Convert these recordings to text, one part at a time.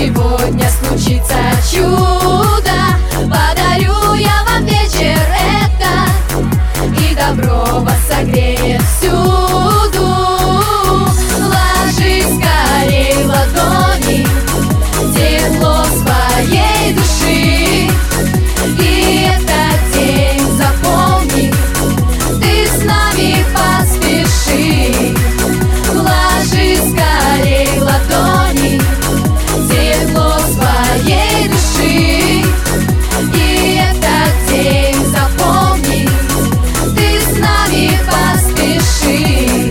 сегодня случится чудо. Подарю я вам вечер этот, и добро вас согреет всюду. Ложись скорей в ладони тепло своей души, и этот день запомни, ты с нами поспеши. Ложись скорей в ладони тепло своей души, и этот день запомни, ты с нами поспеши.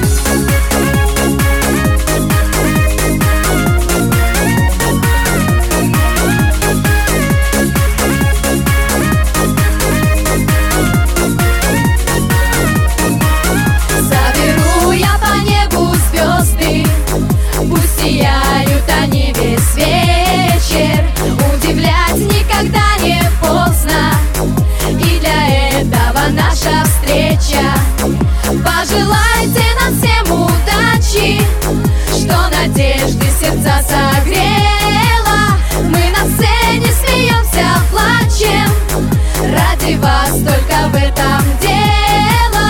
Соберу я по небу звезды, пусть сияют они весь вечер. Удивлять никогда не поздно, и для этого наша встреча. Пожелайте нам всем удачи, что надежды сердца согрела. Мы на сцене смеемся, плачем, ради вас только в этом дело.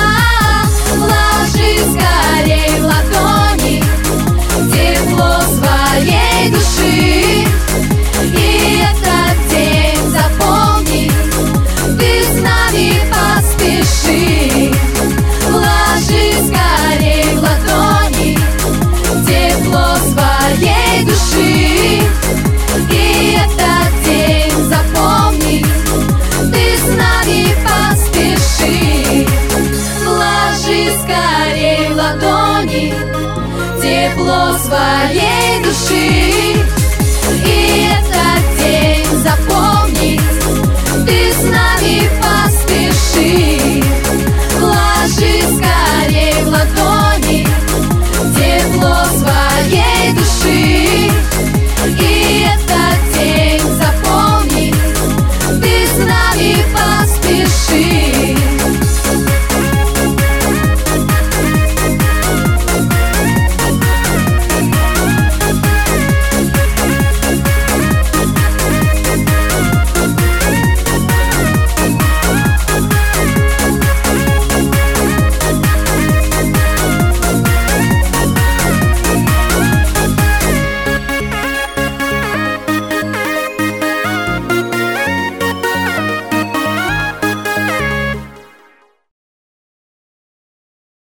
Ложись скорей в ладони тепло своей души, и этот день запомни, ты с нами поспеши. Ложись скорей в ладони тепло своей души, и этот день запомни, ты с нами поспеши. Ложись скорей в ладони тепло своей души, и этот день запомни, ты с нами поспеши.